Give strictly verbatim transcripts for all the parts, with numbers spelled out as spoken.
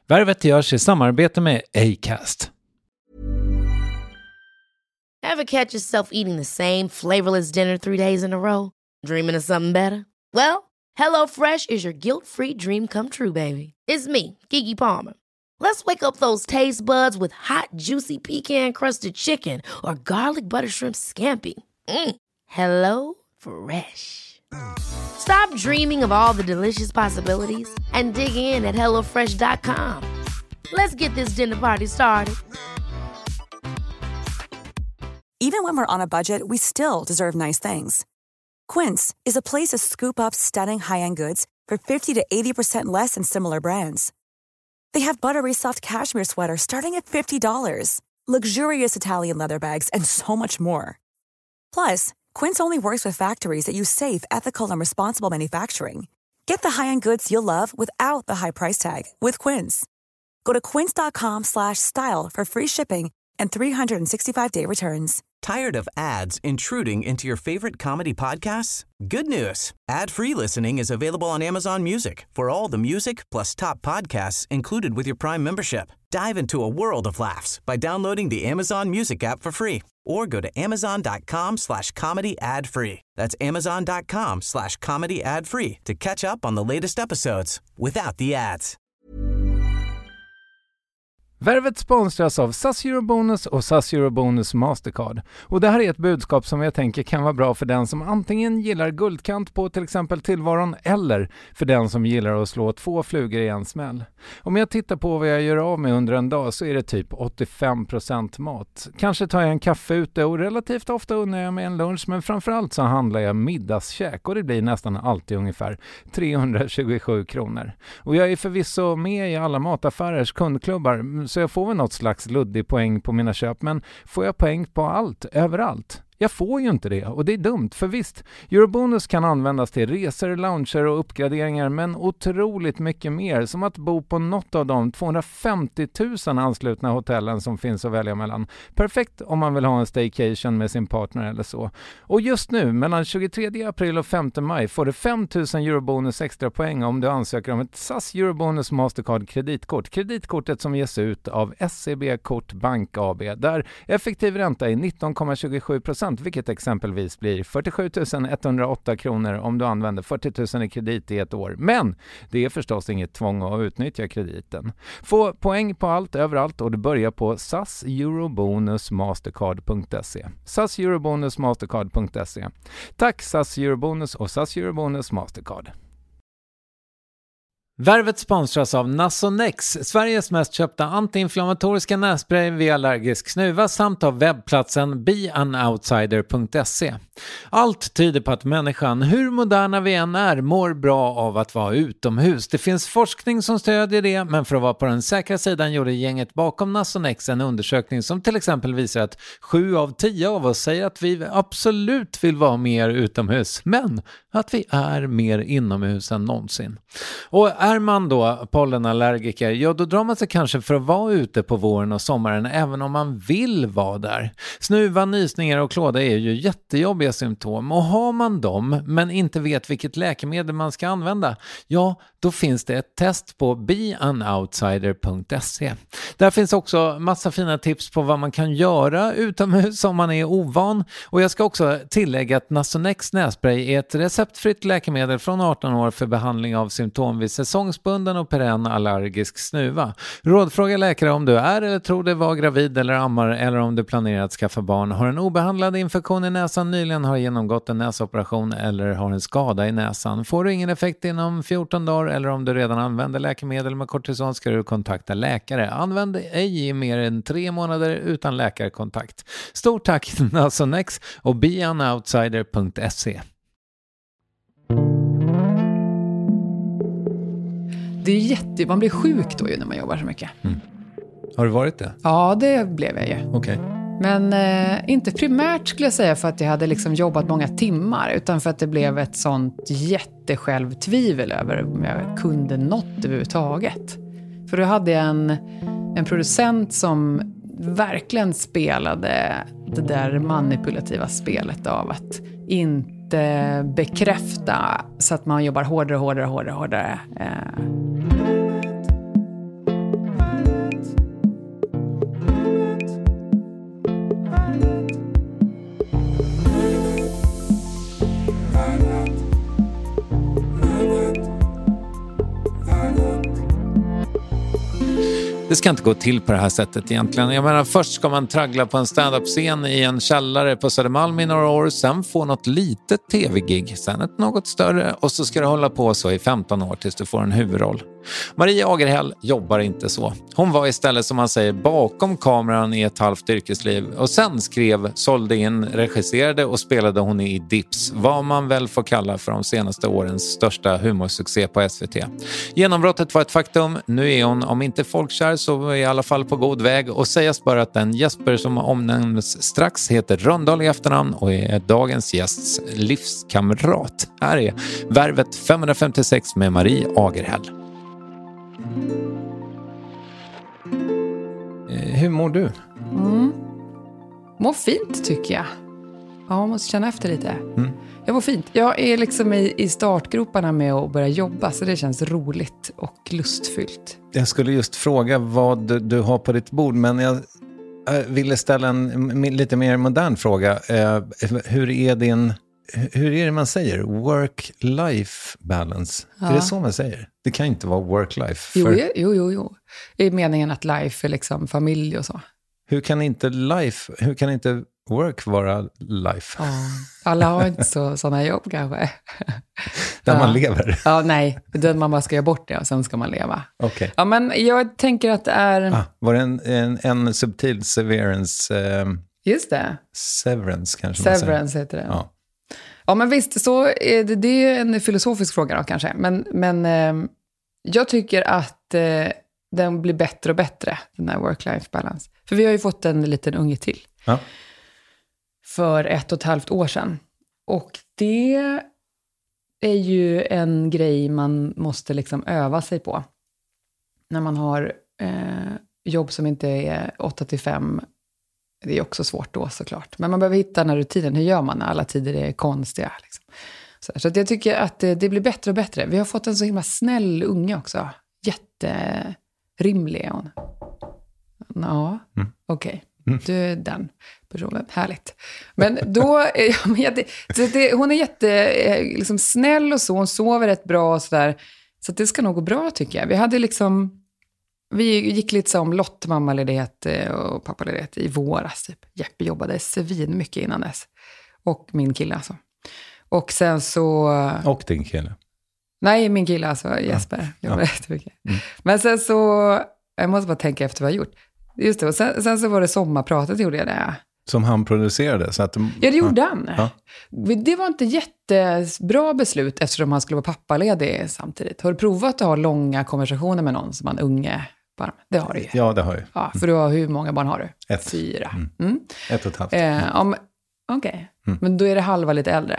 Värvet görs i samarbete med Acast. Ever catch yourself eating the same flavorless dinner three days in a row? Dreaming of something better? Well, HelloFresh is your guilt-free dream come true, baby. It's me, Keke Palmer. Let's wake up those taste buds with hot, juicy pecan-crusted chicken or garlic butter shrimp scampi. Mm. Hello Fresh. Stop dreaming of all the delicious possibilities and dig in at hello fresh dot com. Let's get this dinner party started. Even when we're on a budget, we still deserve nice things. Quince is a place to scoop up stunning high-end goods for fifty to eighty percent less than similar brands. They have buttery soft cashmere sweaters starting at fifty dollars, luxurious Italian leather bags, and so much more. Plus, Quince only works with factories that use safe, ethical, and responsible manufacturing. Get the high-end goods you'll love without the high price tag with Quince. Go to quince dot com slash style for free shipping and three sixty-five day returns. Tired of ads intruding into your favorite comedy podcasts? Good news. Ad-free listening is available on Amazon Music for all the music plus top podcasts included with your Prime membership. Dive into a world of laughs by downloading the Amazon Music app for free or go to amazon dot com slash comedy ad free. That's amazon dot com slash comedy ad free to catch up on the latest episodes without the ads. Värvet sponsras av S A S Eurobonus och S A S Eurobonus Mastercard. Och det här är ett budskap som jag tänker kan vara bra för den som antingen gillar guldkant på till exempel tillvaron eller för den som gillar att slå två flugor i en smäll. Om jag tittar på vad jag gör av med under en dag så är det typ åttiofem procent mat. Kanske tar jag en kaffe ute och relativt ofta unnar jag mig en lunch, men framförallt så handlar jag middagskäk och det blir nästan alltid ungefär trehundratjugosju kronor. Och jag är förvisso med i alla mataffärers kundklubbar så jag får väl något slags luddig poäng på mina köp, men får jag poäng på allt, överallt? Jag får ju inte det och det är dumt, för visst, Eurobonus kan användas till resor, lounger och uppgraderingar, men otroligt mycket mer, som att bo på något av de tvåhundrafemtio tusen anslutna hotellen som finns att välja mellan. Perfekt om man vill ha en staycation med sin partner eller så. Och just nu, mellan tjugotredje april och femte maj, får du fem tusen Eurobonus extra poäng om du ansöker om ett S A S Eurobonus Mastercard kreditkort. Kreditkortet som ges ut av S E B Kort Bank A B, där effektiv ränta är nitton komma tjugosju procent, vilket exempelvis blir fyrtiosju tusen etthundraåtta kronor om du använder fyrtio tusen i kredit i ett år. Men det är förstås inget tvång att utnyttja krediten. Få poäng på allt, överallt, och du börjar på S A S Eurobonus Mastercard punkt se. S A S Eurobonus Mastercard punkt se. Tack S A S Eurobonus och S A S Eurobonus Mastercard. Värvet sponsras av Nasonex, Sveriges mest köpta antiinflammatoriska nässpray vid allergisk snuva, samt av webbplatsen be an outsider punkt se. Allt tyder på att människan, hur moderna vi än är, mår bra av att vara utomhus. Det finns forskning som stödjer det, men för att vara på den säkra sidan gjorde gänget bakom Nasonex en undersökning som till exempel visar att sju av tio av oss säger att vi absolut vill vara mer utomhus, men att vi är mer inomhus än någonsin. Och är man då pollenallergiker, ja då drar man sig kanske för att vara ute på våren och sommaren även om man vill vara där. Snuva, nysningar och klåda är ju jättejobbiga symptom, och har man dem men inte vet vilket läkemedel man ska använda, ja då finns det ett test på be an outsider punkt se. Där finns också massa fina tips på vad man kan göra utomhus om man är ovan, och jag ska också tillägga att Nasonex nässpray är ett receptfritt läkemedel från arton år för behandling av symptom vid säsongsbunden och perenn allergisk snuva. Rådfråga läkare om du är eller tror dig vara gravid eller ammar, eller om du planerar att skaffa barn, har en obehandlad infektion i näsan, nyligen har genomgått en näsoperation eller har en skada i näsan. Får du ingen effekt inom fjorton dagar eller om du redan använder läkemedel med kortison ska du kontakta läkare. Använd ej i mer än tre månader utan läkarkontakt. Stort tack Nasonex och be an outsider punkt se. Det är jätte... Man blir sjuk då ju när man jobbar så mycket. Mm. Har du varit det? Ja, det blev jag ju. Okej. Okay. Men eh, inte primärt skulle jag säga för att jag hade liksom jobbat många timmar, utan för att det blev ett sånt jättesjälvtvivel över om jag kunde något överhuvudtaget. För då hade jag en, en producent som verkligen spelade det där manipulativa spelet av att inte bekräfta så att man jobbar hårdare, hårdare, hårdare, hårdare. Eh. Det ska inte gå till på det här sättet egentligen. Jag menar, först ska man traggla på en stand-up-scen i en källare på Södermalm i några år, sen få något litet tv-gig, sen ett något större, och så ska det hålla på så i femton år tills du får en huvudroll. Marie Agerhäll jobbar inte så. Hon var istället, som man säger, bakom kameran i ett halvt yrkesliv, och sen skrev, sålde in, regisserade och spelade hon i Dips, vad man väl får kalla för de senaste årens största humorsuccé på S V T. Genombrottet var ett faktum. Nu är hon, om inte folkkär, så i alla fall på god väg, och sägas bara att den Jesper som omnämns strax heter Rönndahl i efternamn och är dagens gästs livskamrat. Här är Värvet femhundrafemtiosex med Marie Agerhäll. Hur mår du? Mm. Mår fint tycker jag. Ja, jag måste känna efter lite. Mm. Jag mår fint. Jag är liksom i, i startgroparna med att börja jobba, så det känns roligt och lustfyllt. Jag skulle just fråga vad du, du har på ditt bord, men jag äh, ville ställa en lite mer modern fråga. Uh, hur är din... Hur är det man säger? Work-life balance. Ja. Är det så man säger? Det kan inte vara work-life. För... Jo, jo, jo, jo. Det är meningen att life är liksom familj och så. Hur kan inte life, hur kan inte work vara life? Ja. Alla har inte så, sådana jobb kanske. Där ja. man lever? Ja, nej. Den man bara ska göra bort det och sen ska man leva. Okay. Ja, men jag tänker att det är... Ah, var det en, en, en subtil severance? Eh... Just det. Severance kanske severance man säger. heter det. Ja. Ja, men visst, så är det, det är en filosofisk fråga då kanske. Men, men eh, jag tycker att eh, den blir bättre och bättre, den här work-life balance. För vi har ju fått en liten unge till. Ja. För ett och ett halvt år sedan. Och det är ju en grej man måste liksom öva sig på. När man har eh, jobb som inte är åtta till fem. Det är också svårt då såklart. Men man behöver hitta den här rutinen. Hur gör man när alla tider är konstiga? Liksom. Så, så att jag tycker att det, det blir bättre och bättre. Vi har fått en så himla snäll unge också. Jätterimlig är hon. Ja, mm. okej. Okay. Mm. Du är den personen. Härligt. Men då är jätte, så det, hon är jätte liksom, snäll och så. Hon sover rätt bra och sådär. Så att det ska nog gå bra tycker jag. Vi hade liksom... Vi gick lite så om lott, mammaledighet och pappaledighet i våras. Typ. Jeppe jobbade svin mycket innan dess. Och min kille alltså. Och sen så... Och din kille? Nej, min kille alltså, Jesper. Ja. Jobbade ja. jättemycket. Mm. Men sen så... Jag måste bara tänka efter vad jag gjort. Just det, och sen, sen så var det sommarpratet, gjorde jag det. Som han producerade? Så att de, ja, det gjorde han. Ja. Det var inte jättebra beslut eftersom han skulle vara pappaledig samtidigt. Har du provat att ha långa konversationer med någon som man unge barn? Det har du ju. Ja, det har jag. Ja, för du har, hur många barn har du? Ett. Fyra. Mm. Mm. Ett och ett halvt. Eh, om, Okej, okay. mm. Men då är det halva lite äldre?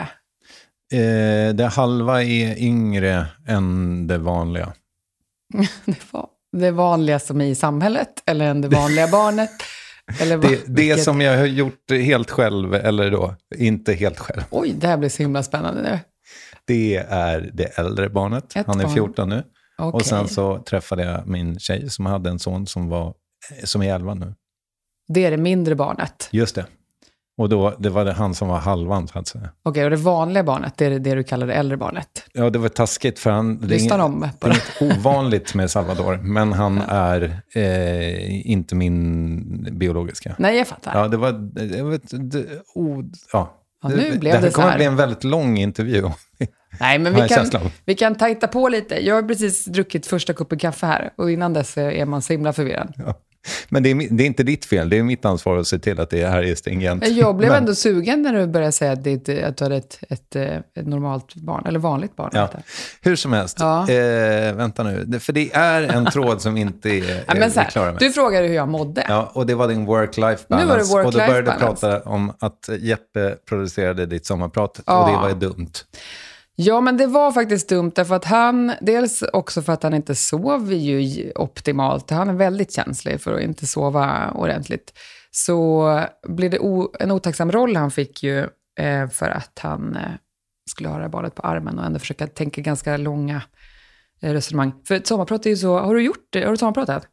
Eh, det halva är yngre än det vanliga. det, var, det vanliga som är i samhället? Eller än det vanliga barnet? Eller det, det vilket... som jag har gjort helt själv, eller då inte helt själv. Oj, det här blir så himla spännande nu. Det är det äldre barnet. Ett Han är fjorton barn. Nu. Okay. Och sen så träffade jag min tjej som hade en son som, var, som är elva nu. Det är det mindre barnet? Just det. Och då, det var det han som var halvan, så att säga. Okej, okay, och det vanliga barnet, det är det du kallar det äldre barnet? Ja, det var taskigt för han... Det är inget, om på det. Det är inget ovanligt med Salvador, men han ja. är eh, inte min biologiska. Nej, jag fattar. Ja, det var... Det, det, det, oh, ja. Ja, nu det, blev det, det det kommer så här. Bli en väldigt lång intervju. Nej, men vi kan, vi kan tajta på lite. Jag har precis druckit första koppen kaffe här. Och innan dess är man så himla förvirrad. Ja. Men det är, det är inte ditt fel. Det är mitt ansvar att se till att det här är stringent. Jag blev men... ändå sugen när du började säga att, det, att du hade ett, ett, ett normalt barn. Eller vanligt barn. Ja. Hur som helst. Ja. Eh, vänta nu. För det är en tråd som inte är, ja, men så här, är klar med. Du frågade hur jag mådde. Ja, och det var din work-life balance. Nu var det work-life och då började du balance. prata om att Jeppe producerade ditt sommarprat. Ja. Och det var ju dumt. Ja, men det var faktiskt dumt därför att han, dels också för att han inte sov ju optimalt. Han är väldigt känslig för att inte sova ordentligt. Så blev det o, en otacksam roll han fick ju eh, för att han eh, skulle ha det barnet på armen och ändå försöka tänka ganska långa eh, resonemang. För ett sommarprat är ju så, har du gjort det? Har du sommarpratat?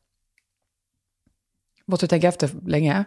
Måste du tänka efter länge?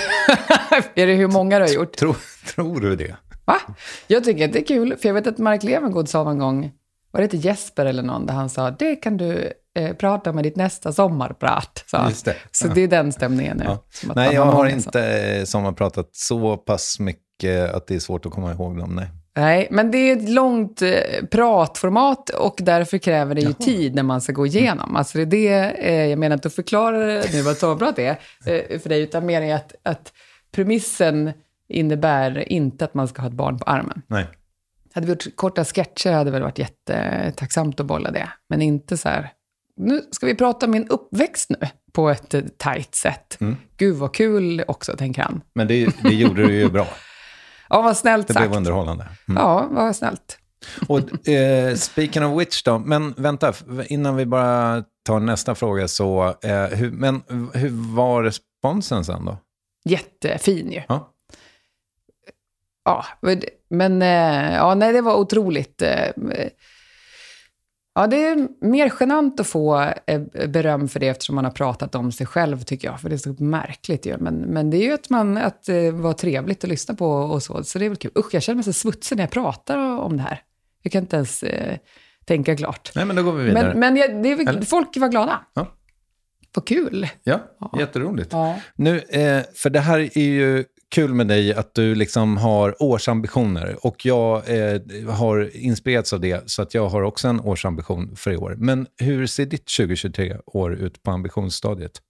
Är det hur många du har gjort? Tror, tror du det? Va? Jag tycker att det är kul, för jag vet att Mark Levengood sa någon gång var det inte Jesper eller någon där han sa, det kan du eh, prata med ditt nästa sommarprat. Så, Just det. så Ja. det är den stämningen nu. Ja. Som att Nej, man jag har många inte sommarpratat så pass mycket att det är svårt att komma ihåg dem, nej. Nej, men det är ett långt eh, pratformat och därför kräver det ju Jaha. tid när man ska gå igenom. Mm. Alltså det är det, eh, jag menar inte att förklara nu vad sommarprat är eh, för dig, utan mer är att, att premissen innebär inte att man ska ha ett barn på armen. Nej. Hade vi gjort korta sketcher hade det väl varit jättetacksamt att bolla det. Men inte så här, nu ska vi prata om min uppväxt nu på ett eh, tajt sätt. Mm. Gud vad kul också, tänker han. Men det, det gjorde du ju bra. Ja, vad snällt Det sagt. blev underhållande. Mm. Ja, vad snällt. Och eh, speaking of which då, men vänta, innan vi bara tar nästa fråga så, eh, hur, men hur var responsen sen då? Jättefin ju. Ja. Ja, men eh, ja, nej, det var otroligt. eh, Ja, det är mer genant att få eh, beröm för det eftersom man har pratat om sig själv, tycker jag. För det är så märkligt ju. Men, men det är ju att man att det var trevligt att lyssna på och så. Så det är väl kul. Usch, jag känner mig så smutsig när jag pratar om det här. Jag kan inte ens eh, tänka klart. Nej, men då går vi vidare. Men, men jag, det är, väl- folk var glada. Ja. Vad kul. Ja, jätteroligt. Ja. Nu, eh, för det här är ju kul med dig att du liksom har årsambitioner och jag eh, har inspirerats av det så att jag har också en årsambition för i år. Men hur ser ditt tjugo tjugotre år ut på ambitionsstadiet?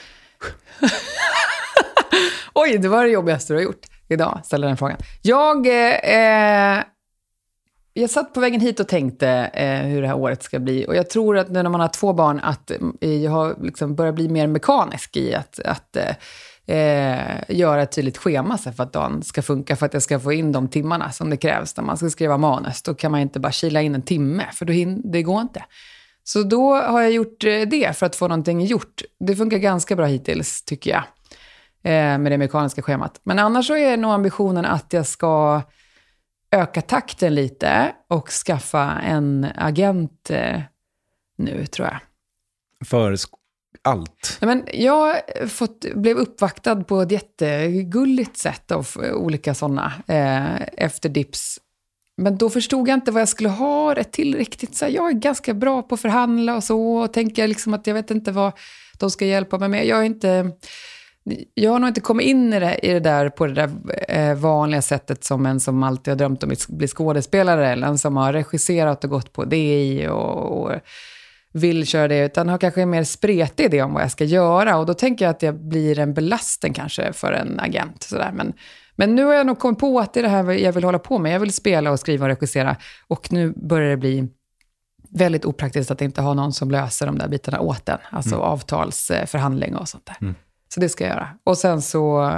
Oj, det var det jobbigaste du har gjort idag, ställer den frågan. Jag, eh, jag satt på vägen hit och tänkte eh, hur det här året ska bli. Och jag tror att nu när man har två barn att eh, jag har liksom börjat bli mer mekanisk i att, att eh, göra ett tydligt schema så för att dagen ska funka, för att jag ska få in de timmarna som det krävs när man ska skriva manus. Då kan man inte bara kila in en timme, för då hin- det går inte. Så då har jag gjort det för att få någonting gjort. Det funkar ganska bra hittills, tycker jag. Med det mekaniska schemat. Men annars så är nog ambitionen att jag ska öka takten lite och skaffa en agent nu, tror jag. För sk- allt? Ja, men jag fått, blev uppvaktad på ett jättegulligt sätt av olika sådana eh, efter Dips. Men då förstod jag inte vad jag skulle ha det till riktigt. Så jag är ganska bra på att förhandla och så. Och tänker liksom att jag vet inte vad de ska hjälpa mig med. Jag är inte... Jag har nog inte kommit in i det, i det där på det där eh, vanliga sättet som en som alltid har drömt om att bli skådespelare, eller en som har regisserat och gått på D I och, och vill köra det, utan har kanske en mer spretig idé om vad jag ska göra, och då tänker jag att jag blir en belastning kanske för en agent. Sådär. Men, men nu har jag nog kommit på att det är det här jag vill hålla på med. Jag vill spela och skriva och regissera, och nu börjar det bli väldigt opraktiskt att inte ha någon som löser de där bitarna åt en, alltså mm. avtalsförhandling och sånt där. Mm. Så det ska jag göra. Och sen så...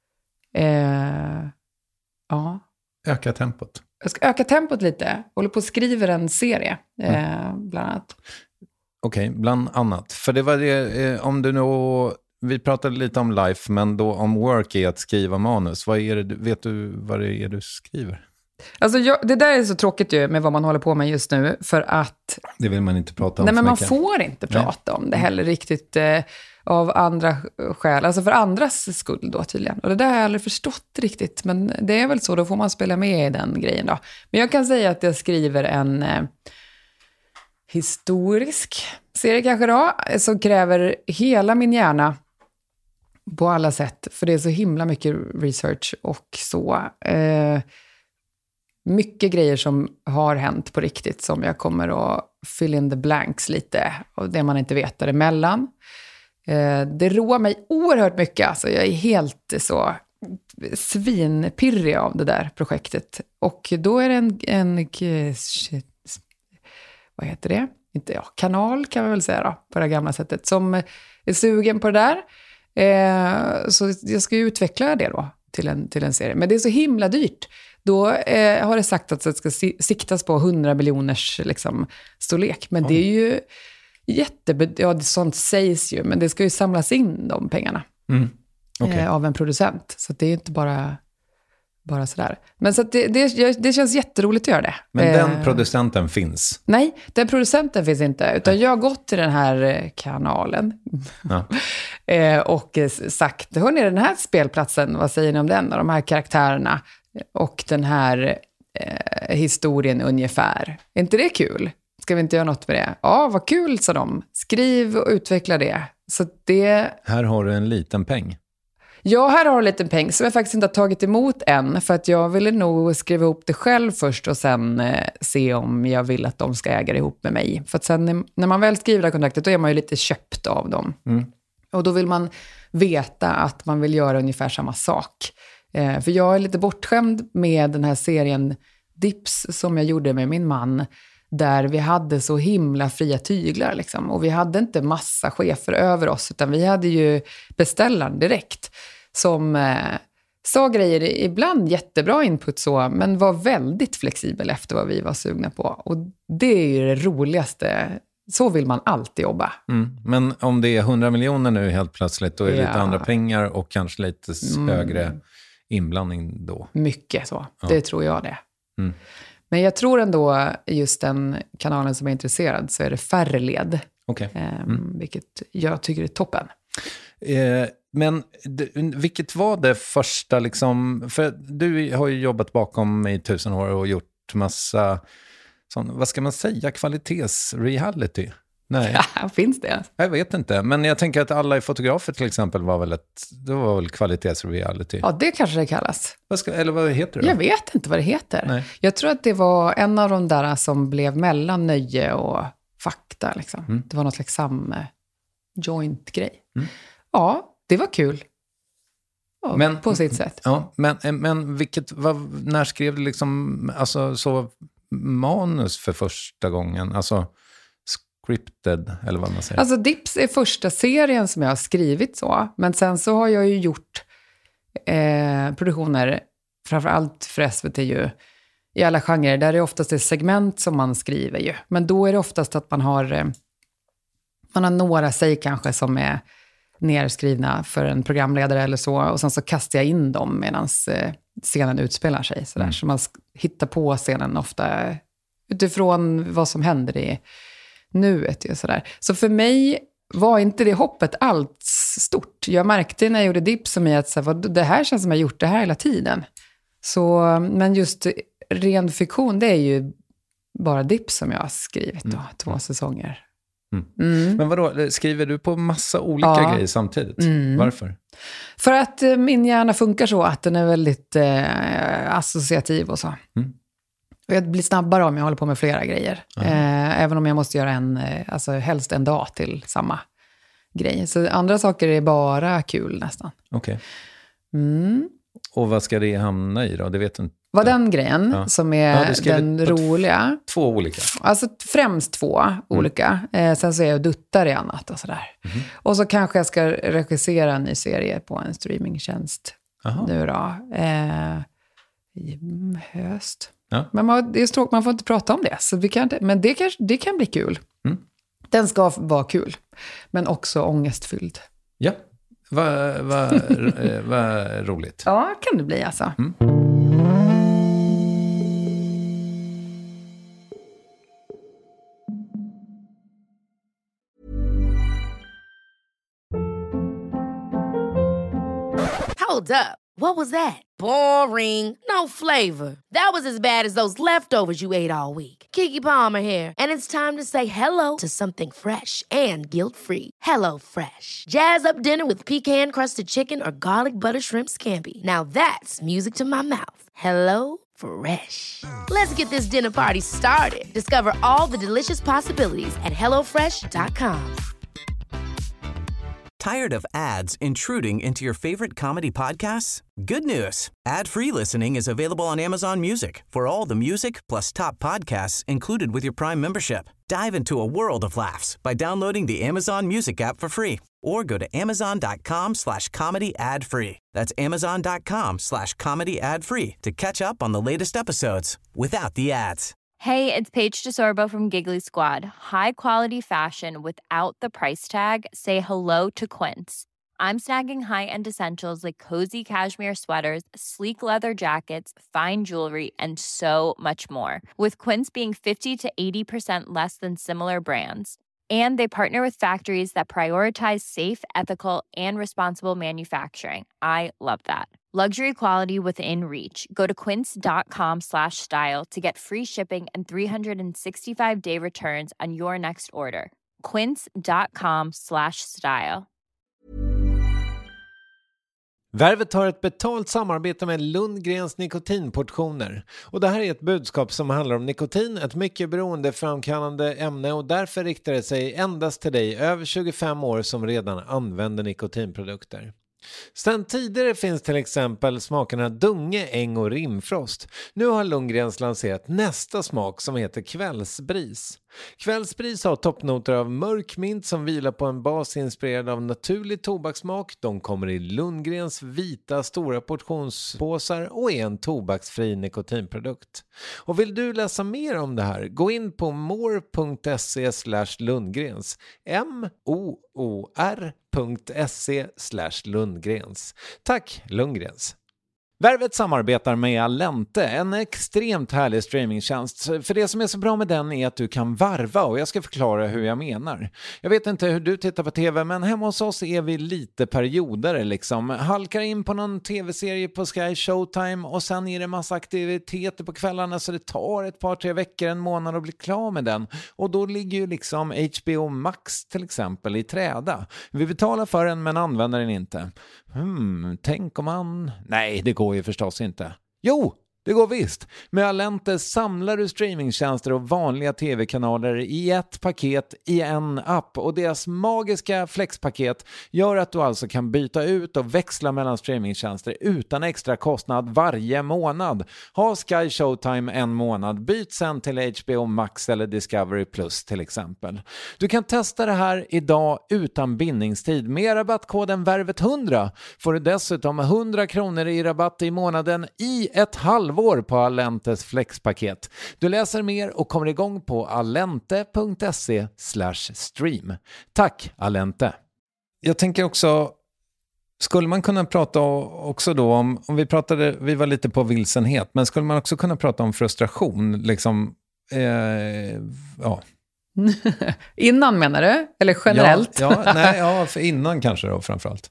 Eh, ja. Öka tempot. Jag ska öka tempot lite. Håller på att skriva en serie, eh, mm. bland annat. Okej, okay, bland annat. För det var det, eh, om du nu... Vi pratade lite om life, men då om work är att skriva manus. Vad är det, vet du vad det är du skriver? Alltså jag, det där är så tråkigt ju med vad man håller på med just nu, för att... Det vill man inte prata om. Nej, men man mycket. får inte prata Nej. om det heller riktigt eh, av andra skäl. Alltså för andras skull då tydligen. Och det där har jag aldrig förstått riktigt. Men det är väl så, då får man spela med i den grejen då. Men jag kan säga att jag skriver en eh, historisk serie kanske då, som kräver hela min hjärna på alla sätt. För det är så himla mycket research och så... Eh, mycket grejer som har hänt på riktigt som jag kommer att fill in the blanks lite och det man inte vet däremellan. Eh, det roar mig oerhört mycket. Alltså jag är helt så svinpirrig av det där projektet. Och då är det en, en vad heter det? Inte, ja, kanal kan man väl säga då, på det gamla sättet, som är sugen på det där. Eh, så jag ska ju utveckla det då till en, till en serie. Men det är så himla dyrt. Då eh, har det sagt att det ska siktas på hundra miljoners liksom, storlek. Men det är ju jätte... Ja, sånt sägs ju. Men det ska ju samlas in de pengarna. Mm. Okay. Eh, av en producent. Så det är inte bara, bara sådär. Men så att det, det, det känns jätteroligt att göra det. Men eh, den producenten finns? Nej, den producenten finns inte. Utan jag har gått till den här kanalen. Ja. eh, och sagt, hörni, den här spelplatsen, vad säger ni om den? Och de här karaktärerna. Och den här eh, historien ungefär. Är inte det kul? Ska vi inte göra något med det? Ja, vad kul, sa de. Skriv och utveckla det. Så det... Här har du en liten peng. Ja, här har du en liten peng som jag faktiskt inte har tagit emot än. För att jag ville nog skriva ihop det själv först och sen eh, se om jag vill att de ska äga det ihop med mig. För att sen när man väl skriver det här kontraktet, då är man ju lite köpt av dem. Mm. Och då vill man veta att man vill göra ungefär samma sak. Eh, för jag är lite bortskämd med den här serien Dips som jag gjorde med min man. Där vi hade så himla fria tyglar liksom. Och vi hade inte massa chefer över oss, utan vi hade ju beställaren direkt. Som eh, sa grejer, ibland jättebra input så, men var väldigt flexibel efter vad vi var sugna på. Och det är ju det roligaste. Så vill man alltid jobba. Mm. Men om det är hundra miljoner nu helt plötsligt, då är det ja. lite andra pengar och kanske lite mm. högre inblandning då. Mycket så, ja. Det tror jag det. Mm. Men jag tror ändå just den kanalen som är intresserad så är det färre led. Okay. Mm. Mm. Vilket jag tycker är toppen. Eh, men d- vilket var det första liksom, för du har ju jobbat bakom i tusen år och gjort massa sån, vad ska man säga, kvalitetsreality? Nej. Ja, finns det? Jag vet inte, men jag tänker att Alla är fotografer till exempel var väl ett, det var väl kvalitetsreality. Ja, det kanske det kallas. Vad ska, eller vad heter det då? Jag vet inte vad det heter. Nej. Jag tror att det var en av de där som blev mellan nöje och fakta. Liksom. Mm. Det var något slags sam joint-grej. Mm. Ja, det var kul. Ja, men, på sitt sätt. Ja, men, men vilket, vad, när skrev du liksom, alltså så manus för första gången? Alltså scripted, eller vad man säger. Alltså Dips är första serien som jag har skrivit så. Men sen så har jag ju gjort eh, produktioner, framförallt för S V T ju, i alla genrer. Där är det oftast ett segment som man skriver ju. Men då är det oftast att man har, eh, man har några säg kanske som är nerskrivna för en programledare eller så. Och sen så kastar jag in dem medan eh, scenen utspelar sig. Sådär. Mm. Så man hittar på scenen ofta utifrån vad som händer i nuet. Ju, sådär. Så för mig var inte det hoppet allt stort. Jag märkte när jag gjorde Dips som i att så här, det här känns som jag gjort det här hela tiden. Så, men just ren fiktion, det är ju bara Dips som jag har skrivit då, mm. två säsonger. Mm. Mm. Men vadå, skriver du på massa olika ja. grejer samtidigt? Mm. Varför? För att eh, min hjärna funkar så att den är väldigt eh, associativ och så. Mm. Och jag blir snabbare om jag håller på med flera grejer. Eh, även om jag måste göra en, eh, alltså helst en dag till samma grej. Så andra saker är bara kul nästan. Okej. Okay. Mm. Och vad ska det hamna i då? Det vet du inte. Vad den grejen ja. Som är ja, den roliga. Två olika? Alltså främst två mm. olika. Eh, sen så är jag duttar i annat och sådär. Mm. Och så kanske jag ska regissera en ny serie på en streamingtjänst. Aha. Nu då. Eh, I höst. Ja. Men man, det är stråk, man får inte prata om det. Så vi kan inte, men det kan, det kan bli kul. Mm. Den ska vara kul. Men också ångestfylld. Ja, vad va, va roligt. Ja, kan det bli alltså. Mm. Hold up. What was that? Boring. No flavor. That was as bad as those leftovers you ate all week. Keke Palmer here, and it's time to say hello to something fresh and guilt-free. Hello Fresh. Jazz up dinner with pecan-crusted chicken or garlic butter shrimp scampi. Now that's music to my mouth. Hello Fresh. Let's get this dinner party started. Discover all the delicious possibilities at hello fresh dot com. Tired of ads intruding into your favorite comedy podcasts? Good news. Ad-free listening is available on Amazon Music for all the music plus top podcasts included with your Prime membership. Dive into a world of laughs by downloading the Amazon Music app for free or go to amazon.com slash comedy ad free. That's amazon.com slash comedy ad free to catch up on the latest episodes without the ads. Hey, it's Paige DeSorbo from Giggly Squad. High quality fashion without the price tag. Say hello to Quince. I'm snagging high-end essentials like cozy cashmere sweaters, sleek leather jackets, fine jewelry, and so much more. With Quince being fifty to eighty percent less than similar brands. And they partner with factories that prioritize safe, ethical, and responsible manufacturing. I love that. Luxury quality within reach. Go to quince.com slash style to get free shipping and three sixty-five day returns on your next order. Quince.com slash style. Värvet har ett betalt samarbete med Lundgrens nikotinportioner. Och det här är ett budskap som handlar om nikotin, ett mycket beroendeframkallande ämne, och därför riktar det sig endast till dig över tjugofem år som redan använder nikotinprodukter. Sedan tidigare finns till exempel smakerna Dunge, Äng och Rimfrost. Nu har Lundgrens lanserat nästa smak som heter Kvällsbris. Kvällsbris har toppnoter av mörk mint som vilar på en bas inspirerad av naturlig tobakssmak. De kommer i Lundgrens vita stora portionspåsar och är en tobaksfri nikotinprodukt. Och vill du läsa mer om det här, gå in på more.se slash Lundgrens. M-O-O-R.se slash Lundgrens. Tack Lundgrens. Värvet samarbetar med Allente, en extremt härlig streamingtjänst. För det som är så bra med den är att du kan varva, och jag ska förklara hur jag menar. Jag vet inte hur du tittar på tv, men hemma hos oss är vi lite perioder liksom. Halkar in på någon tv-serie på Sky Showtime och sen är det massa aktiviteter på kvällarna, så det tar ett par tre veckor, en månad att bli klar med den. Och då ligger ju liksom H B O Max till exempel i träda. Vi betalar för den men använder den inte. Hmm, tänk om man... Nej, det går ju förstås inte. Jo, det går visst. Med Allente samlar du streamingtjänster och vanliga tv-kanaler i ett paket i en app, och deras magiska flexpaket gör att du alltså kan byta ut och växla mellan streamingtjänster utan extra kostnad varje månad. Ha Sky Showtime en månad, byt sen till H B O Max eller Discovery Plus till exempel. Du kan testa det här idag utan bindningstid. Med rabattkoden värvet hundra får du dessutom hundra kronor i rabatt i månaden i ett halvår på Allentes flexpaket. Du läser mer och kommer igång på allente.se slash stream. Tack Allente. Jag tänker också, skulle man kunna prata också då om, om vi pratade, vi var lite på vilsenhet, men skulle man också kunna prata om frustration liksom, eh, ja. Innan menar du? Eller generellt? Ja, ja, nej, ja, för innan kanske då framförallt.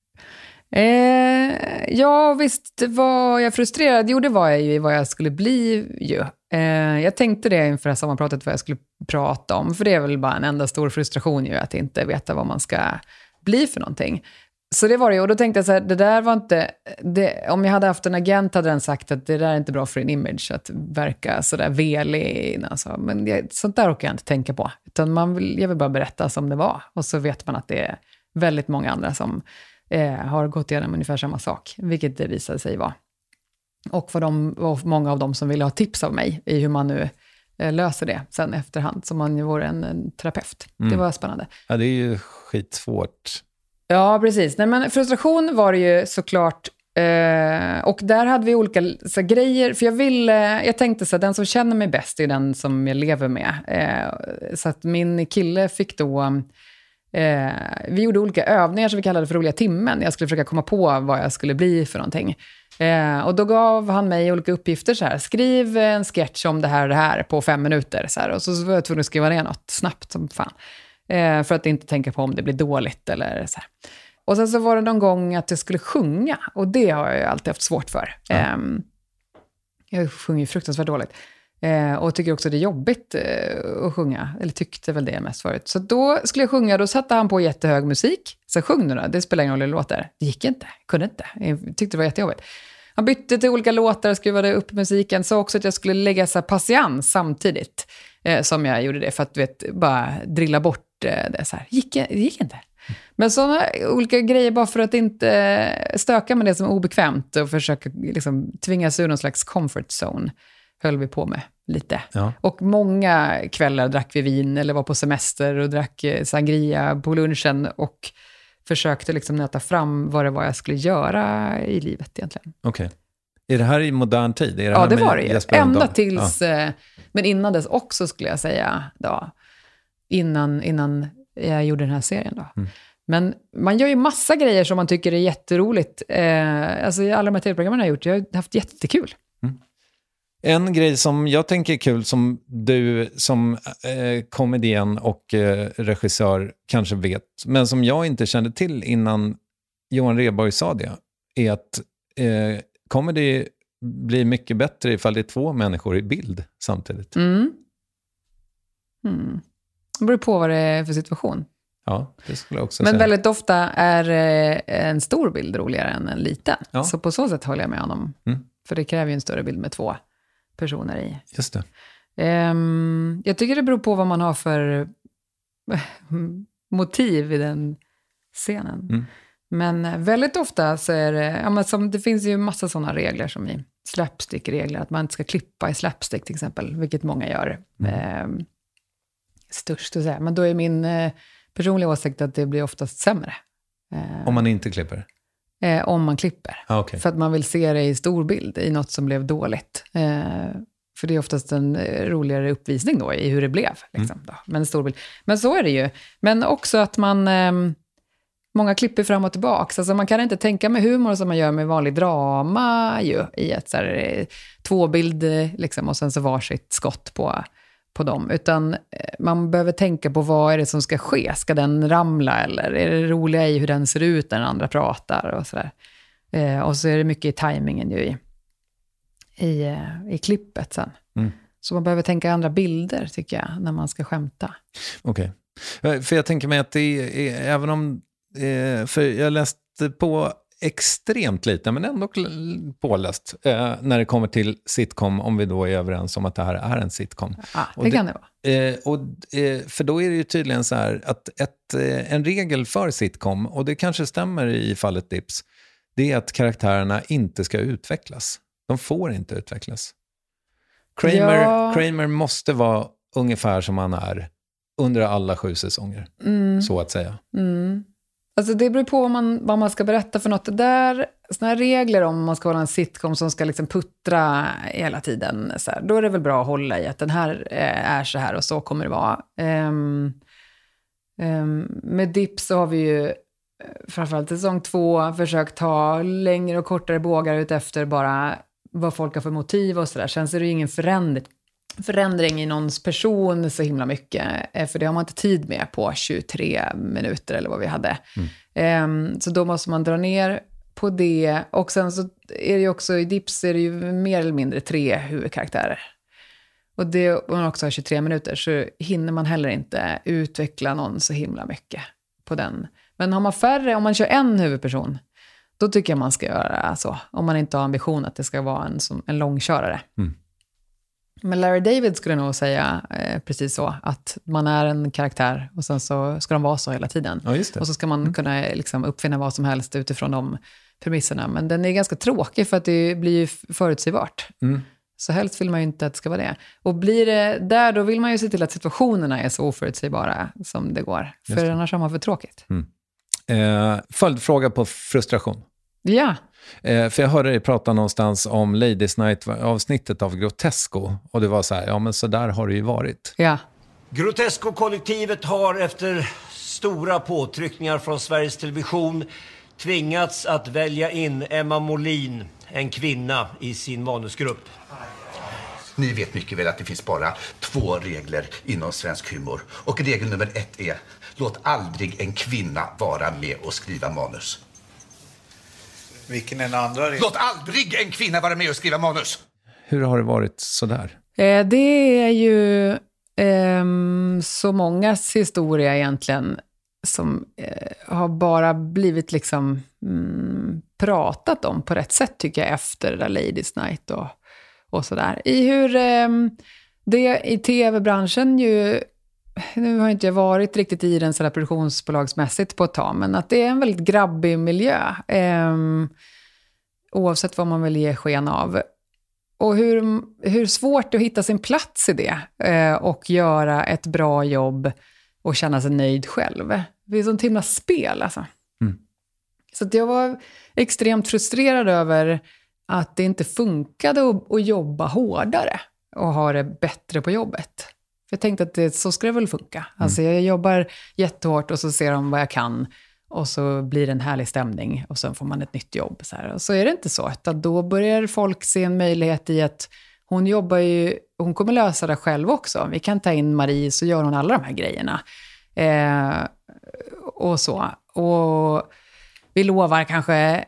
Eh, ja, visst var jag frustrerad. Jo, det var jag ju i vad jag skulle bli ju. Eh, jag tänkte det inför det här sammanpratet vad jag skulle prata om. För det är väl bara en enda stor frustration ju, att inte veta vad man ska bli för någonting. Så det var det ju. Och då tänkte jag så här, det där var inte... Det, om jag hade haft en agent hade den sagt att det där är inte bra för en image. Att verka sådär velig. Alltså. Men det, sånt där åker jag inte tänka på. Utan man vill, jag vill bara berätta som det var. Och så vet man att det är väldigt många andra som... Eh, har gått igenom ungefär samma sak, vilket det visade sig vara. Och för de, och många av dem som ville ha tips av mig i hur man nu eh, löser det sen efterhand, som man ju vore en, en terapeut. Mm. Det var spännande. Ja, det är ju skitsvårt. Ja, precis. Nej, men frustration var det ju såklart, eh, och där hade vi olika så, grejer, för jag ville, jag tänkte så att den som känner mig bäst är den som jag lever med. Eh, så att min kille fick då... Eh, vi gjorde olika övningar som vi kallade för roliga timmen. Jag skulle försöka komma på vad jag skulle bli för någonting. Eh, och då gav han mig olika uppgifter så här. Skriv en sketch om det här och det här på fem minuter. Så här. Och så var jag tvungen att skriva ner något snabbt som fan. Eh, för att inte tänka på om det blir dåligt eller så här. Och sen så var det någon gång att jag skulle sjunga. Och det har jag ju alltid haft svårt för. Mm. Eh, jag sjunger fruktansvärt dåligt. Eh, och tycker också det är jobbigt eh, att sjunga. Eller tyckte väl det mest förut. Så då skulle jag sjunga, då satte han på jättehög musik. Så sjung nu då, det spelar ingen roll hur det låter. Det gick inte, kunde inte. Jag tyckte det var jättejobbigt. Han bytte till olika låtar, skruvade upp musiken. Så också att jag skulle lägga så här patiens samtidigt. Eh, som jag gjorde det för att vet, bara drilla bort eh, det så här. Gick, det gick inte. Men sådana olika grejer bara för att inte stöka med det som är obekvämt. Och försöka liksom, tvingas ur någon slags comfort zone. Höll vi på med lite. Ja. Och många kvällar drack vi vin eller var på semester och drack sangria på lunchen och försökte liksom nöta fram vad det var jag skulle göra i livet egentligen. Okej. Okay. Är det här i modern tid? Är det ja, här det var det ju. Ända tills, ja. Men innan dess också skulle jag säga då, innan, innan jag gjorde den här serien då. Mm. Men man gör ju massa grejer som man tycker är jätteroligt. Eh, alltså i alla de här tv-programmen jag har gjort, jag har haft jättekul. Mm. En grej som jag tänker är kul som du som eh, komedian och eh, regissör kanske vet, men som jag inte kände till innan Johan Rheborg sa det, är att eh, kommer det bli mycket bättre ifall det är två människor i bild samtidigt? Mm. Mm. Det beror på vad det är för situation. Ja, det skulle jag också Men säga. väldigt ofta är en stor bild roligare än en liten. Ja. Så på så sätt håller jag med honom. Mm. För det kräver ju en större bild med två personer i. Just det. Um, jag tycker det beror på vad man har för motiv i den scenen. Mm. Men väldigt ofta så är det, ja, men som, det finns ju massa sådana regler som i slapstick-regler, att man inte ska klippa i slapstick till exempel, vilket många gör. Mm. Um, störst att säga. Men då är min uh, personliga åsikt att det blir oftast sämre. Uh, om man inte klipper? Uh, om man klipper. Ah, okay. För att man vill se det i stor bild, i något som blev dåligt. Uh, För det är oftast en roligare uppvisning då i hur det blev. Liksom, mm. då. Men en stor bild. Men så är det ju. Men också att man... Eh, många klipper fram och tillbaka. Alltså man kan inte tänka med humor som man gör med vanlig drama ju, i ett så här, tvåbild liksom, och sen så varsitt skott på, på dem. Utan eh, man behöver tänka på vad är det som ska ske. Ska den ramla eller är det roliga i hur den ser ut när den andra pratar och sådär. Eh, och så är det mycket i tajmingen ju i... I, i klippet sen. Mm. Så man behöver tänka andra bilder tycker jag när man ska skämta. Okej. Okay. För jag tänker mig att det är, även om eh, för jag läste på extremt lite men ändå påläst eh, när det kommer till sitcom, om vi då är överens om att det här är en sitcom. Ja, det, det kan det vara. Eh, och, eh, för då är det ju tydligen så här att ett, eh, en regel för sitcom, och det kanske stämmer i fallet Dips, det är att karaktärerna inte ska utvecklas. De får inte utvecklas. Kramer, ja. Kramer måste vara ungefär som han är under alla sju säsonger. Mm. Så att säga. Mm. Alltså det beror på vad man, vad man ska berätta för något. Det där, såna här regler om man ska hålla en sitcom som ska liksom puttra hela tiden. Så här, då är det väl bra att hålla i att den här är så här och så kommer det vara. Um, um, med Dips så har vi ju framförallt säsong två försökt ta längre och kortare bågar ut efter bara vad folk har för motiv och sådär. Sen så är det ju ingen förändring, förändring i någons person så himla mycket. För det har man inte tid med på tjugotre minuter eller vad vi hade. Mm. Um, så då måste man dra ner på det. Och sen så är det ju också i Dips är det ju mer eller mindre tre huvudkaraktärer. Och det, om man också har tjugotre minuter så hinner man heller inte utveckla någon så himla mycket på den. Men har man färre, om man kör en huvudperson, då tycker jag man ska göra så. Om man inte har ambition att det ska vara en, som, en långkörare. Mm. Men Larry David skulle nog säga eh, precis så. Att man är en karaktär och sen så ska de vara så hela tiden. Ja, just det. Och så ska man mm. kunna liksom, uppfinna vad som helst utifrån de premisserna. Men den är ganska tråkig för att det blir ju förutsägbart. Mm. Så helst vill man ju inte att det ska vara det. Och blir det där, då vill man ju se till att situationerna är så oförutsägbara som det går. För det. Annars har man för tråkigt. Mm. Eh, följdfråga på frustration. Ja. Eh, för jag hörde dig prata någonstans om Ladies Night-avsnittet av Grotesco. Och det var så här, ja men så där har det ju varit. Ja. Grotesco-kollektivet har efter stora påtryckningar från Sveriges Television tvingats att välja in Emma Molin, en kvinna, i sin manusgrupp. Ni vet mycket väl att det finns bara två regler inom svensk humor. Och regel nummer ett är: låt aldrig en kvinna vara med och skriva manus. Vilken är den andra regeln? Låt aldrig en kvinna vara med och skriva manus! Hur har det varit sådär? Eh, det är ju eh, så mångas historia egentligen som eh, har bara blivit liksom mm, pratat om på rätt sätt tycker jag efter det där Ladies Night och, och sådär. I hur eh, det i tv-branschen ju, nu har inte jag varit riktigt i den sådär produktionsbolagsmässigt på ett tag, men att det är en väldigt grabbig miljö eh, oavsett vad man vill ge sken av. Och hur, hur svårt det är att hitta sin plats i det eh, och göra ett bra jobb och känna sig nöjd själv. Det är sånt himla spel alltså. Mm. Så att jag var extremt frustrerad över att det inte funkade att, att jobba hårdare och ha det bättre på jobbet. För jag tänkte att det, så ska det väl funka. Mm. Alltså jag jobbar jättehårt och så ser de vad jag kan. Och så blir det en härlig stämning och sen får man ett nytt jobb. Så här. Och så är det inte så. Utan då börjar folk se en möjlighet i att hon jobbar ju, hon kommer lösa det själv också. Vi kan ta in Marie så gör hon alla de här grejerna. Eh, och så. Och vi lovar kanske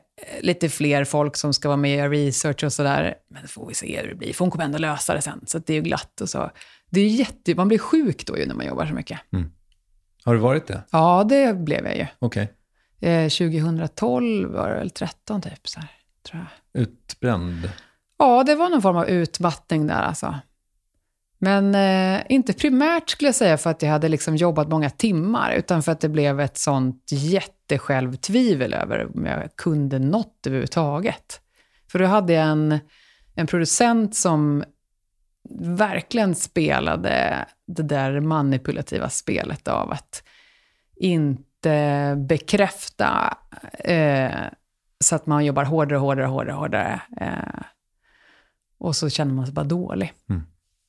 lite fler folk som ska vara med och göra research och sådär. Men får vi se hur det blir. För hon kommer ändå lösa det sen. Så det är ju glatt och så. Det är jätte, man blir sjuk då ju när man jobbar så mycket. Mm. Har du varit det? Ja, det blev jag ju. Okej. Okay. Eh, tjugohundratolv var det väl tretton typ så här, tror jag. Utbränd? Ja, det var någon form av utmattning där alltså. Men eh, inte primärt skulle jag säga för att jag hade liksom jobbat många timmar. Utan för att det blev ett sånt jättesjälvtvivel över om jag kunde något överhuvudtaget. För då hade jag en, en producent som verkligen spelade det där manipulativa spelet av att inte bekräfta eh, så att man jobbar hårdare, hårdare, hårdare, hårdare. Eh, och så känner man sig bara dålig. Mm.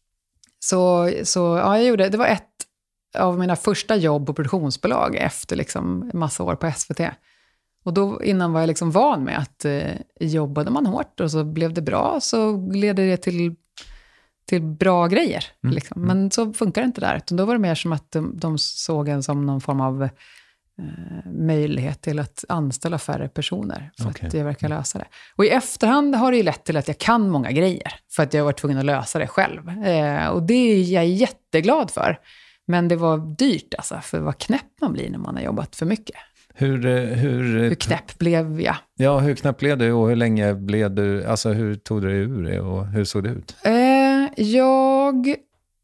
Så, så ja, jag gjorde, det var ett av mina första jobb på produktionsbolag efter liksom en massa år på S V T. Och då innan var jag liksom van med att eh, jobbade man hårt och så blev det bra så leder det till, till bra grejer. Mm. Liksom. Men så funkar det inte där. Utan då var det mer som att de, de såg en som någon form av eh, möjlighet till att anställa färre personer. För okay. att jag verkar lösa det. Och i efterhand har det ju lett till att jag kan många grejer. För att jag var tvungen att lösa det själv. Eh, och det är jag jätteglad för. Men det var dyrt alltså. För vad knäpp man blir när man har jobbat för mycket. Hur, hur, hur knäpp blev jag? Ja, hur knäpp blev du och hur länge blev du? Alltså hur tog du dig ur det och hur såg det ut? Eh, jag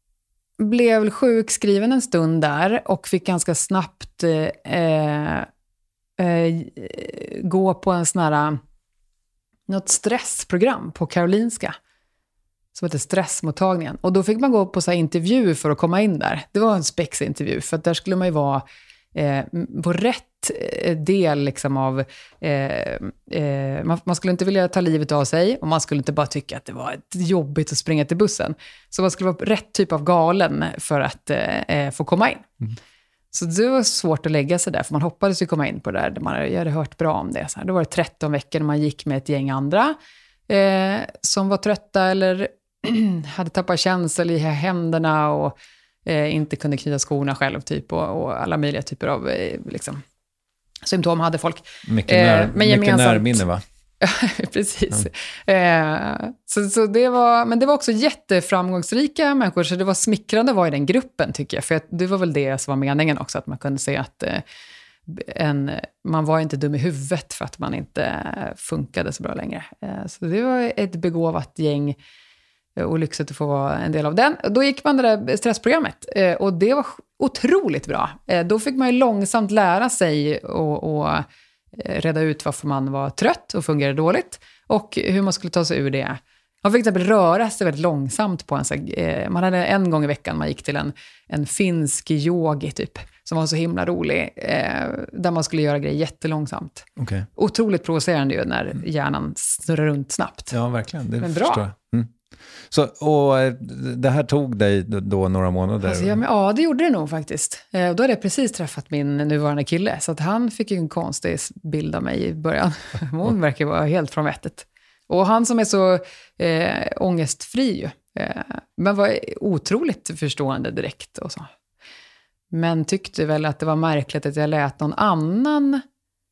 blev sjukskriven en stund där och fick ganska snabbt eh, eh, gå på en sån här något stressprogram på Karolinska som heter Stressmottagningen. Och då fick man gå på så här intervju för att komma in där. Det var en spexintervju för att där skulle man ju vara eh, på rätt del liksom av eh, eh, man, man skulle inte vilja ta livet av sig och man skulle inte bara tycka att det var jobbigt att springa till bussen. Så man skulle vara rätt typ av galen för att eh, få komma in. Mm. Så det var svårt att lägga sig där för man hoppades ju komma in på det där. Man hade hört bra om det. Så här, då var det tretton veckor när man gick med ett gäng andra eh, som var trötta eller hade tappat känsel i händerna och eh, inte kunde knyta skorna själv typ och, och alla möjliga typer av eh, liksom symptom hade folk. Mycket, när, eh, men mycket närminne va? Precis. Ja. Eh, så, så det var, men det var också jätteframgångsrika människor så det var smickrande att vara i den gruppen tycker jag. För det var väl det som var meningen också, att man kunde se att eh, en, man var inte dum i huvudet för att man inte funkade så bra längre. Eh, så det var ett begåvat gäng och lyxigt att få vara en del av den. Då gick man det där stressprogrammet eh, och det var otroligt bra. Eh, då fick man ju långsamt lära sig och, och eh, reda ut varför man var trött och fungerade dåligt och hur man skulle ta sig ur det. Man fick till exempel röra sig väldigt långsamt på en så här, eh, man hade en gång i veckan man gick till en, en finsk yogi typ som var så himla rolig eh, där man skulle göra grejer jättelångsamt. Okay. Otroligt provocerande ju när hjärnan snurrar runt snabbt. Ja, verkligen. Det Men bra. Förstår jag. Mm. Så, och det här tog dig då några månader? Alltså, ja, men, ja, det gjorde det nog faktiskt. Eh, då hade jag precis träffat min nuvarande kille. Så att han fick ju en konstig bild av mig i början. Hon verkar vara helt från vettet. Och han som är så eh, ångestfri ju. Eh, men var otroligt förstående direkt och så. Men tyckte väl att det var märkligt att jag lät någon annan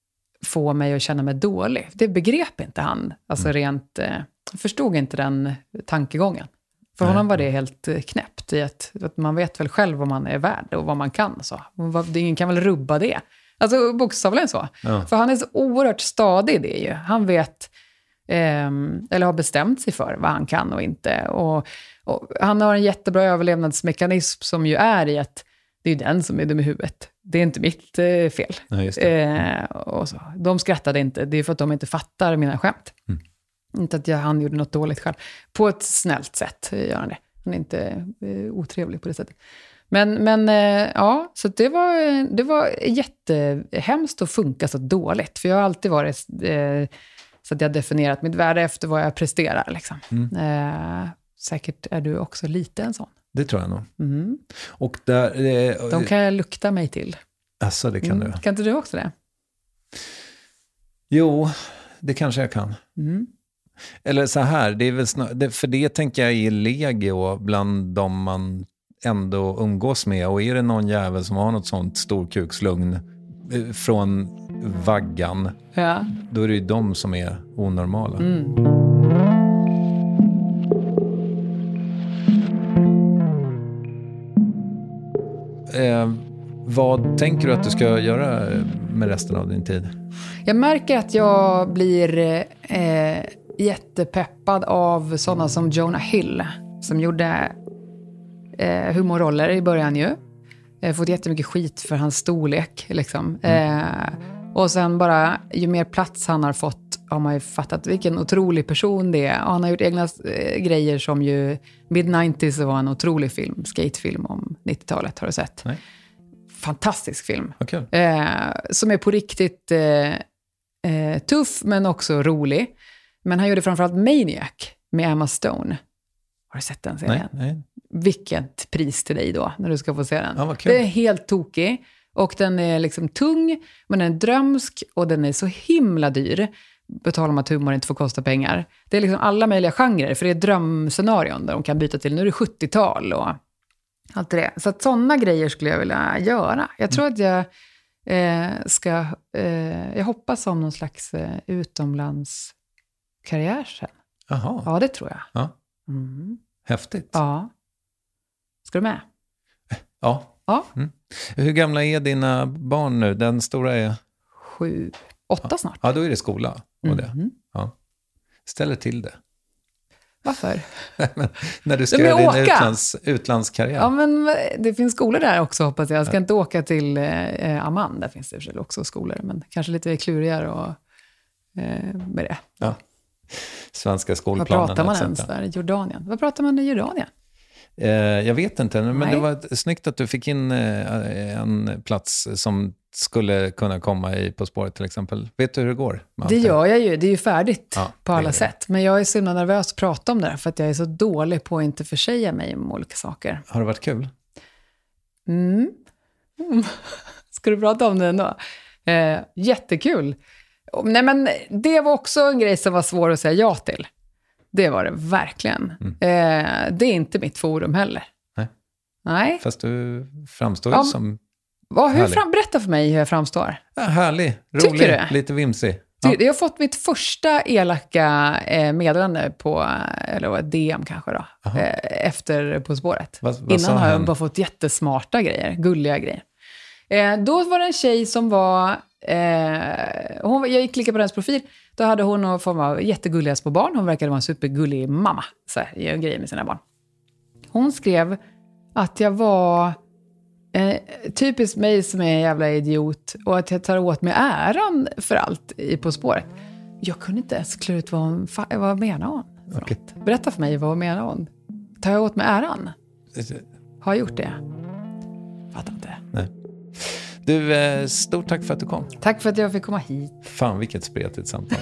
få mig att känna mig dålig. Det begrep inte han. Alltså rent... Eh, förstod inte den tankegången. För Nej. honom var det helt knäppt i att, att man vet väl själv vad man är värd och vad man kan. Så. Ingen kan väl rubba det. Alltså bokstavligen så. Ja. För han är så oerhört stadig i det ju. Han vet, eh, eller har bestämt sig för vad han kan och inte. Och, och han har en jättebra överlevnadsmekanism som ju är i att det är den som är dum i huvudet. Det är inte mitt eh, fel. Ja, just det. Eh, och så. De skrattade inte. Det är för att de inte fattar mina skämt. Mm. Inte att jag, han gjorde något dåligt själv. På ett snällt sätt gör han det. Han är inte eh, otrevlig på det sättet. Men, men eh, ja, så det var, det var jättehemskt att funka så dåligt. För jag har alltid varit eh, så att jag har definierat mitt värde efter vad jag presterar. Liksom. Mm. Eh, säkert är du också lite en sån. Det tror jag nog. Mm. Och där, eh, De kan jag lukta mig till. Alltså, det kan mm. du. Kan inte du också det? Jo, det kanske jag kan. Mm. Eller så här, det är väl snar, det, för det tänker jag är legio bland de man ändå umgås med. Och är det någon jävel som har något sånt storkukslugn från vaggan. Ja. Då är det ju de som är onormala. Mm. Eh, vad tänker du att du ska göra med resten av din tid? Jag märker att jag blir eh, jättepeppad av sådana som Jonah Hill, som gjorde eh, humorroller i början ju. Jag har fått jättemycket skit för hans storlek liksom. Mm. Eh, och sen bara, ju mer plats han har fått har man ju fattat vilken otrolig person det är. Och han har gjort egna eh, grejer som ju mid nineties var en otrolig film, skatefilm om nittiotalet, har du sett? Nej. Fantastisk film. Okay. Eh, som är på riktigt eh, eh, tuff men också rolig. Men han gjorde framförallt Maniac med Emma Stone. Har du sett den serien? Nej, nej. Vilket pris till dig då, när du ska få se den. Ja, vad kul. Det är helt tokig. Och den är liksom tung, men den är drömsk och den är så himla dyr. Betalar om att humor inte får kosta pengar. Det är liksom alla möjliga genrer, för det är drömscenarion där de kan byta till. Nu är det sjuttiotal och allt det. Så att sådana grejer skulle jag vilja göra. Jag tror mm. att jag eh, ska... Eh, jag hoppas om någon slags eh, utomlandskarriär sen. Jaha. Ja, det tror jag. Ja. Mm. Häftigt. Ja. Ska du med? Ja. Ja. Mm. Hur gamla är dina barn nu? Den stora är... Sju, åtta ja. snart. Ja, då är det skola. Och det. Mm. Ja. Ställer till det. Varför? men, när du ska göra din utlands, utlandskarriär. Ja, men det finns skolor där också, hoppas jag. Jag ska ja. inte åka till eh, Amman. Där finns det också skolor. Men kanske lite klurigare och, eh, med det. Ja. Svenska skolplanen. Vad pratar man ens där? Jordanien. Vad pratar man i Jordanien? Eh, jag vet inte, men Nej. det var snyggt att du fick in eh, en plats som skulle kunna komma i På spåret till exempel. Vet du hur det går? Det gör jag ju. Det är ju färdigt ja, på alla sätt. Men jag är så himla nervös att prata om det här, för att jag är så dålig på att inte försäga mig om olika saker. Har det varit kul? Mm. mm. Ska du prata om det ändå? Eh, jättekul. Nej, men det var också en grej som var svår att säga ja till. Det var det verkligen. Mm. Eh, det är inte mitt forum heller. Nej. Nej. Fast du framstår ju ja, som vad, hur fram, berätta för mig hur jag framstår. Ja, härlig, rolig, lite vimsig. Ja. Jag har fått mitt första elaka eh, meddelande på, eller D M kanske då, eh, efter På spåret. Vad, vad Innan har jag bara fått jättesmarta grejer, gulliga grejer. Eh, då var det en tjej som var... Eh, hon, jag klickade på hennes profil. Då hade hon någon form av jättegulliga små barn. Hon verkade vara en supergullig mamma. Så här, gör en grej med sina barn. Hon skrev att jag var eh, typiskt mig som är en jävla idiot. Och att jag tar åt mig äran för allt i På spåret. Jag kunde inte ens klura ut vad hon fa- vad menar hon. För okay. Berätta för mig, vad menar hon? Tar jag åt mig äran? Har jag gjort det? Fattar inte. Nej. Du, stort tack för att du kom. Tack för att jag fick komma hit. Fan, vilket spretigt samtal.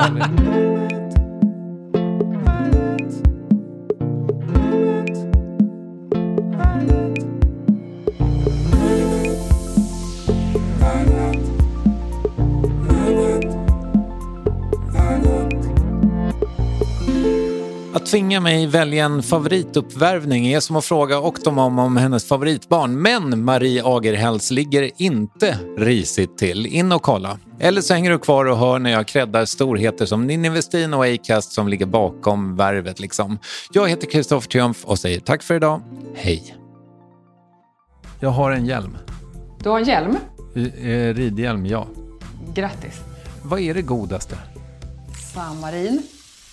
Att tvinga mig välja en favorituppvärvning är som att fråga Octomom om hennes favoritbarn. Men Marie Agerhälls ligger inte risigt till. In och kolla. Eller så hänger du kvar och hör när jag kräddar storheter som Ninni Westin och Acast som ligger bakom värvet liksom. Jag heter Kristoffer Triumf och säger tack för idag. Hej. Jag har en hjälm. Du har en hjälm? Eh, ridhjälm, ja. Grattis. Vad är det godaste? Samarin.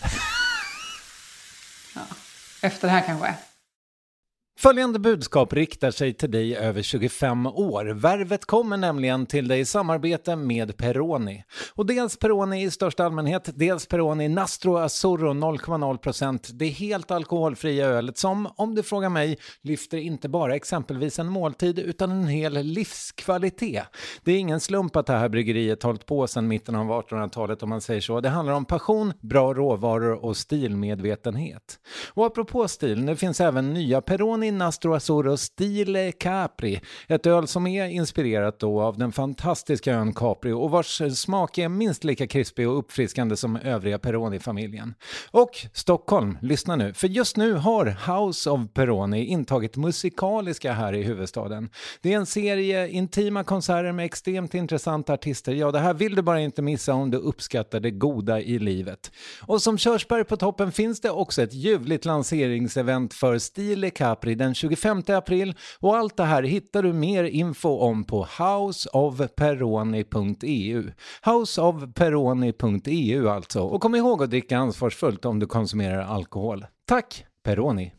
Ja. Efter det här kanske. Följande budskap riktar sig till dig över tjugofem år. Värvet kommer nämligen till dig i samarbete med Peroni. Och dels Peroni i största allmänhet, dels Peroni Nastro Azzurro noll komma noll procent. Det är helt alkoholfria ölet som, om du frågar mig, lyfter inte bara exempelvis en måltid utan en hel livskvalitet. Det är ingen slump att det här bryggeriet hållit på sedan mitten av artonhundratalet om man säger så. Det handlar om passion, bra råvaror och stilmedvetenhet. Och apropå stil, nu finns även nya Peroni Peroni Nastro Azzurro Stile Capri. Ett öl som är inspirerat då av den fantastiska ön Capri och vars smak är minst lika krispig och uppfriskande som övriga Peroni-familjen. Och Stockholm, lyssna nu, för just nu har House of Peroni intagit musikaliska här i huvudstaden. Det är en serie intima konserter med extremt intressanta artister. Ja, det här vill du bara inte missa om du uppskattar det goda i livet. Och som körsbär på toppen finns det också ett ljuvligt lanseringsevent för Stile Capri den tjugofemte april, och allt det här hittar du mer info om på house of peroni punkt e u. house of peroni punkt e u alltså. Och kom ihåg att dricka ansvarsfullt om du konsumerar alkohol. Tack, Peroni!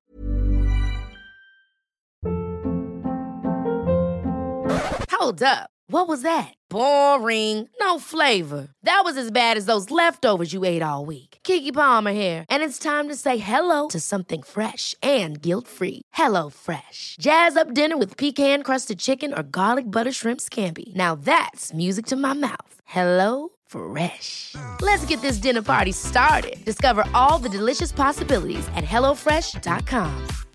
Hold up. What was that? Boring. No flavor. That was as bad as those leftovers you ate all week. Keke Palmer here, and it's time to say hello to something fresh and guilt-free. Hello Fresh. Jazz up dinner with pecan-crusted chicken or garlic butter shrimp scampi. Now that's music to my mouth. Hello Fresh. Let's get this dinner party started. Discover all the delicious possibilities at hello fresh dot com.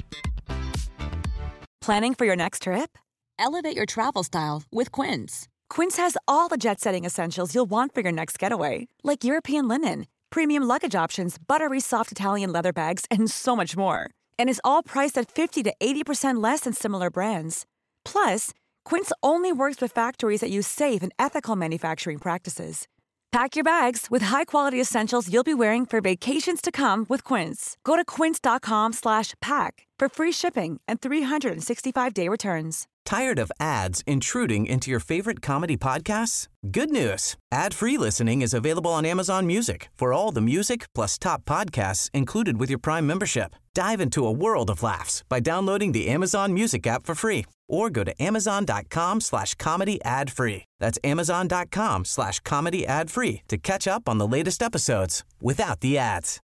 Planning for your next trip? Elevate your travel style with Quince. Quince has all the jet-setting essentials you'll want for your next getaway, like European linen, premium luggage options, buttery soft Italian leather bags, and so much more. And is all priced at fifty to eighty percent less than similar brands. Plus, Quince only works with factories that use safe and ethical manufacturing practices. Pack your bags with high-quality essentials you'll be wearing for vacations to come with Quince. Go to quince dot com slash pack for free shipping and three sixty-five day returns. Tired of ads intruding into your favorite comedy podcasts? Good news. Ad-free listening is available on Amazon Music for all the music plus top podcasts included with your Prime membership. Dive into a world of laughs by downloading the Amazon Music app for free or go to amazon.com slash comedy ad free. That's amazon.com slash comedy ad free to catch up on the latest episodes without the ads.